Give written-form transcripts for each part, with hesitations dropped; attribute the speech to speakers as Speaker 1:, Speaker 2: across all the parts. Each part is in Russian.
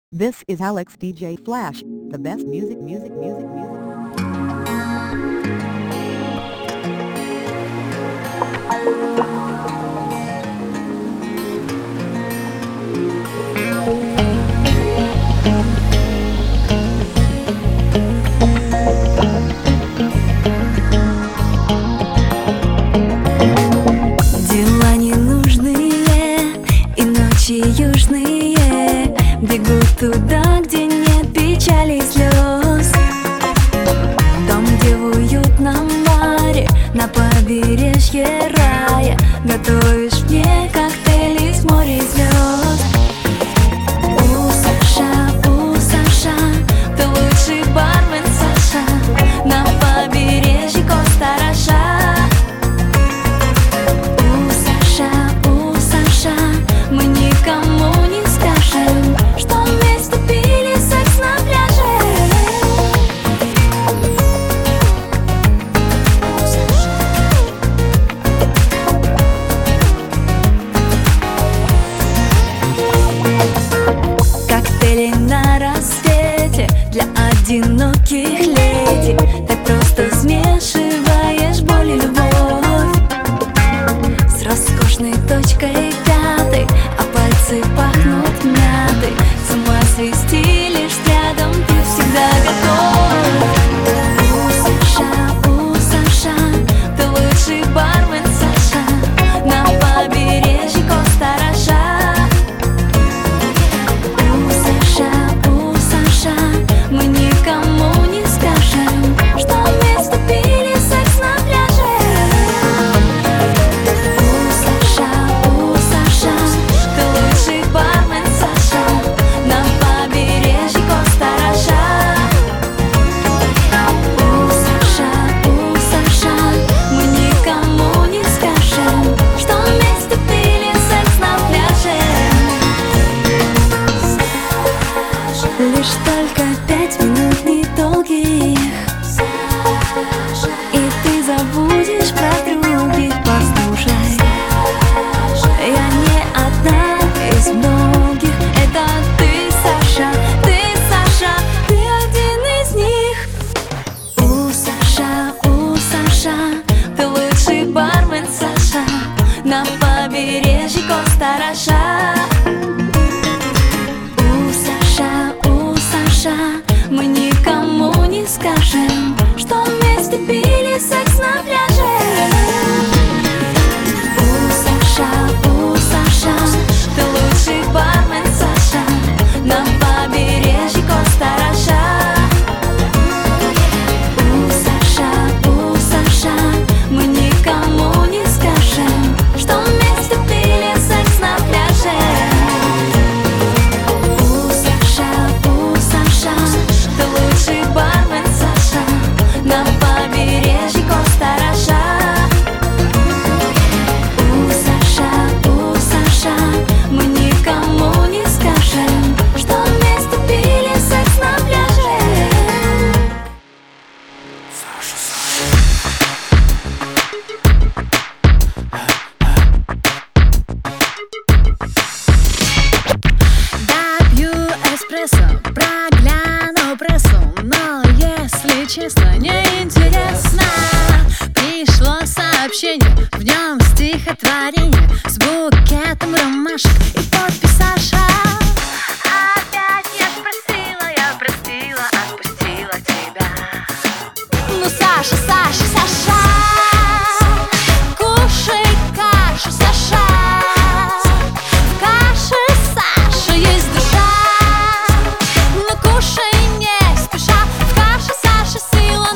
Speaker 1: This is Alex DJ Flash, the best music.
Speaker 2: Дела ненужные и ночи южные бегут туда, где нет печали и слез. Там, где в уютном море, на побережье рая, готовишь мне коктейли из моря и звезд. Саша, ты лучший бармен, Саша, на побережье Коста-Раша. Саша, мы никому не скажем, что вместе пили секс на пляже. Коктейли на рассвете для одиноких леди. Так просто смешиваешь боль и любовь с роскошной точкой пятой, а пальцы пахнут мятой. С ума свести, лишь рядом ты всегда готов. Саша, ты лучший бармен, Саша, на побережье Коста-Раша. Саша, мы никому не скажем, что вместе пили секс на пляже. Саша, ты лучший бармен, Саша, на побережье Коста-Раша. Саша, мы никому не скажем, что вместе пили секс на пляже. Лишь только 5 минут недолгих, и ты забудешь про других. Послушай, я не одна из многих. Это ты, Саша, ты один из них. Саша, ты лучший бармен, Саша, на побережье Коста-Раша. Саша, мы никому не скажем, что вместе пили секс на пляже. Саша, ты лучший бармен, Саша, на побережье Коста-Раша. Саша, мы никому не скажем, что вместе пили секс на пляже. Саша, ты лучший бармен, Саша, на побережье Коста-Раша. Саша, мы никому не скажем, что вместе пили секс на пляже.
Speaker 3: Допью эспрессо, прогляну прессу, но, если честно, неинтересно. Пришло сообщение, в нем стихотворение с букетом ромашек и подпись Саша. Опять я спросила, я простила, отпустила тебя. Ну, Саша, кушай кашу, Саша. В каше, Саша, есть душа. Но кушай не спеша, в каше, Саша, сила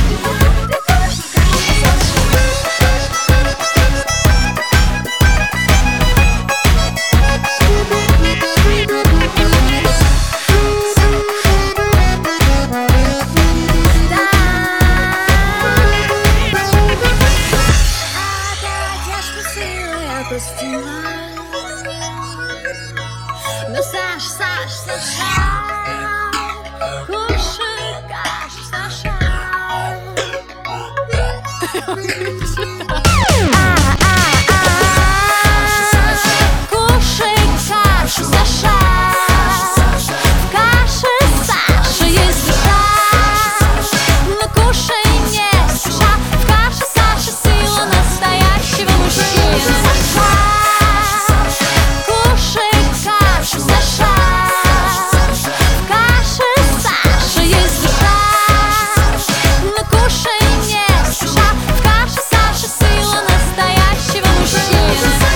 Speaker 3: Ну, Саша, кушай кашу, Саша. Кушай кашу, Саша. В каше Саша есть душа. Но кушай не спеша. В каше Саша сила настоящего мужчины. Кушай кашу, Саша. В каше Саша есть душа. Но кушай не спеша. В каше Саша сила настоящего мужчины.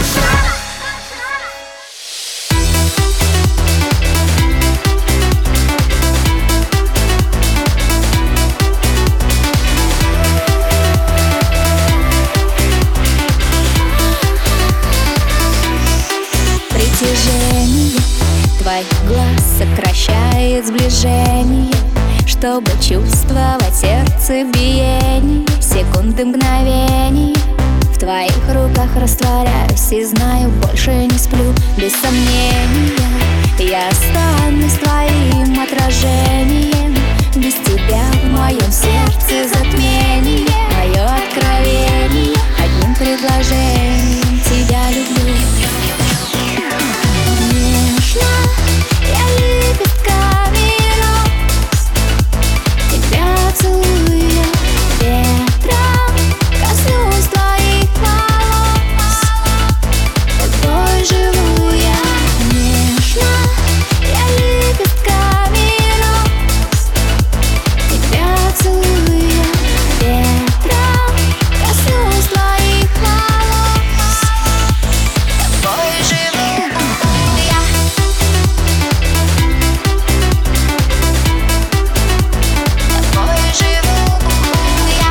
Speaker 2: Притяжение твоих глаз сокращает сближение, чтобы чувствовать сердцебиение. Секунды, мгновения в твоих руках растворяюсь и знаю, больше не сплю. Без сомнения я останусь твоим отражением. Без тебя в моем сердце затмение. Мое откровение одним предложением: тебя люблю. Нежно я лепестками роз тебя целую, ветром коснусь твоих волос. Тобой живу я. Нежно я лепестками роз тебя целую, ветром коснусь твоих волос. Тобой живу я. Тобой живу я.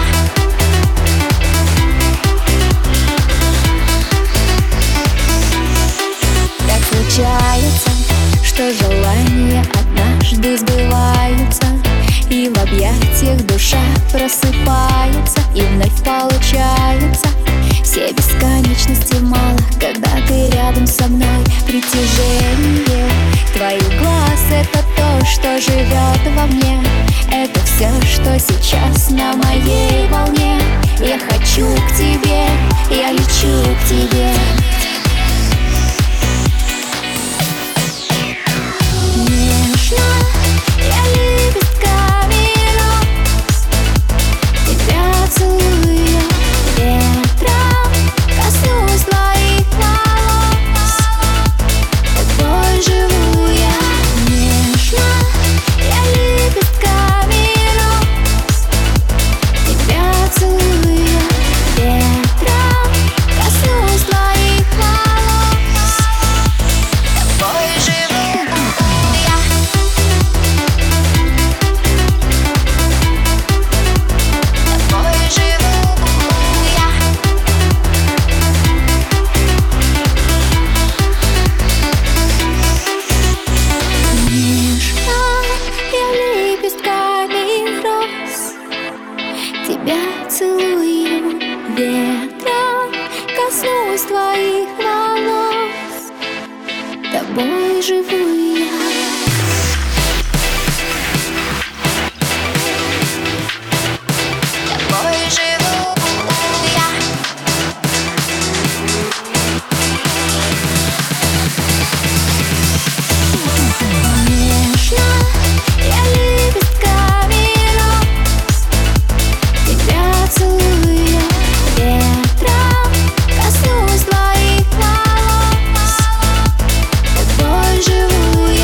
Speaker 2: Так случается, что желания однажды сбываются, и в объятиях душа просыпается, и вновь получается все бесконечности в малых, когда ты рядом со мной. Притяжение твоих глаз — это то, что живет во мне. Это все, что сейчас на моей волне. Я хочу к тебе, я лечу к тебе. Нежно я лепестками роз тебя целую, ветром коснусь твоих волос. Тобой живу я. Нежно я лепестками роз тебя целую, ветром коснусь твоих волос. Тобой живу я. Тобой живу я. Нежно я лепестками роз тебя целую, ветром коснусь твоих волос. Тобой живу я. Тобой живу я. Нежно я лепестками роз тебя целую, ветром коснусь твоих волос. Тобой живу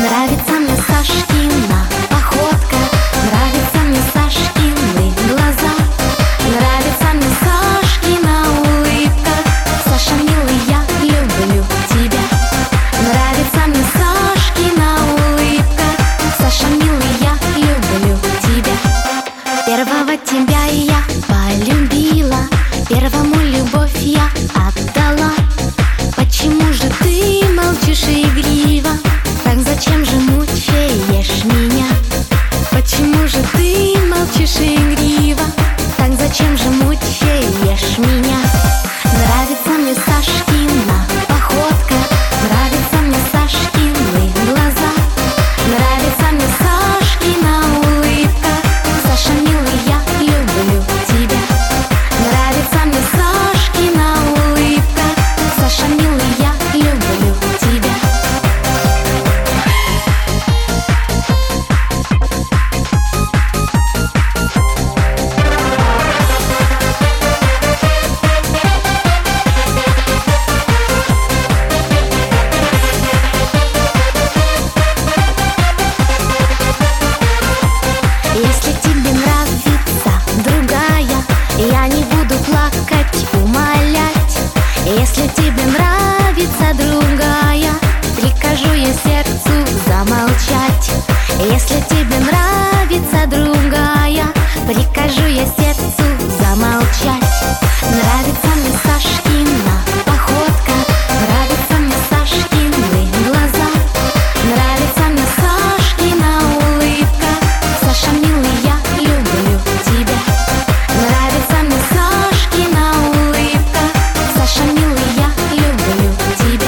Speaker 2: Нравится мне Сашкина походка, нравится мне Сашкины глаза, нравится мне Сашкина улыбка. Саша, милый, я люблю тебя. Нравится мне Сашкина улыбка. Саша, милый, я люблю тебя. Первого тебя я полюбила, первому любовь я отдала. Почему же ты молчишь игриво? Так зачем же мучаешь меня? Почему же ты молчишь игриво? Так зачем же мучаешь меня? Нравится мне Сашкина походка, нравится мне Сашкины глаза, нравится мне Сашкина улыбка. Саша, милый, я люблю тебя. Нравится мне Сашкина улыбка. Саша, милый, я люблю тебя. Если тебе нравится другая, я не буду плакать, умолять. Если тебе нравится другая, прикажу я сердцу замолчать. Если тебе нравится другая, прикажу я сердцу замолчать. Нравится мне Сашкина походка, нравится мне Сашкины глаза, нравится мне Сашкина улыбка. Саша, милый, я люблю тебя. Нравится мне Сашкина улыбка. Саша, милый, я люблю тебя.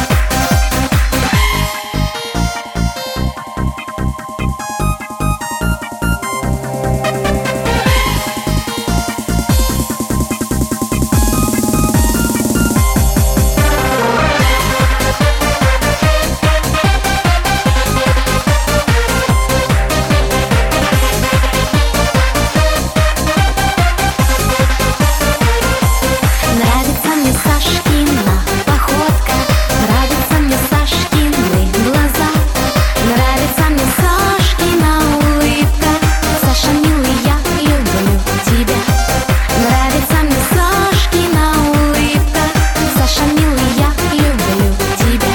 Speaker 2: Нравится мне Сашкина походка, нравится мне Сашкины глаза, нравится мне Сашкина улыбка. Саша, милый, я люблю тебя. Нравится мне Сашкина улыбка. Саша, милый, я люблю тебя.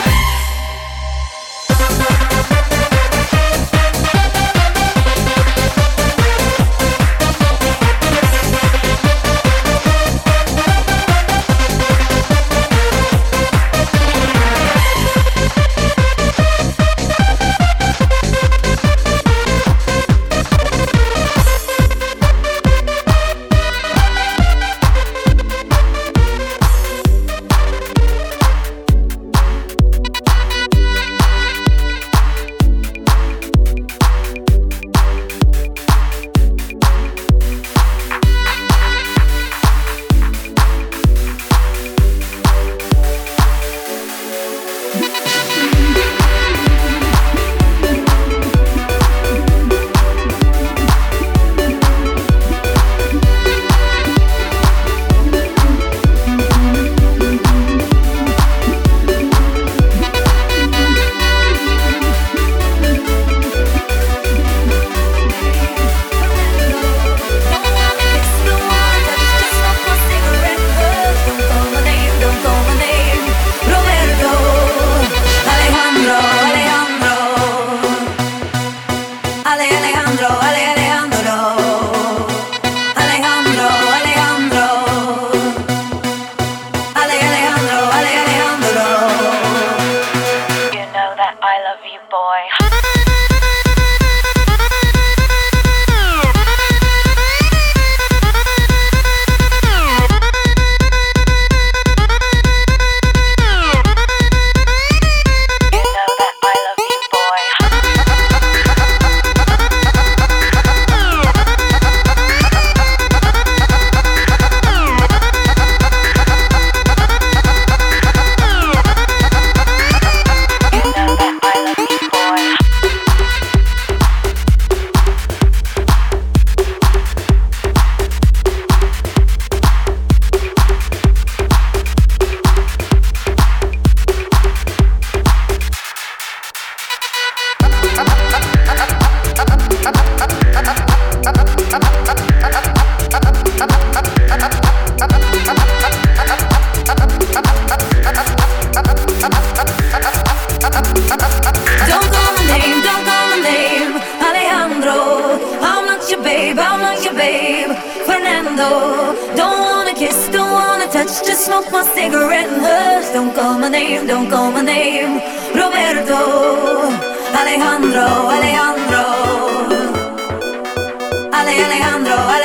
Speaker 2: Don't call my name, don't call my name, Alejandro. I'm not your babe, I'm not your babe, Fernando. Don't wanna kiss, don't wanna touch, just smoke my cigarette and hush. Don't call my name, don't call my name, Roberto, Alejandro, Alejandro, Alejandro.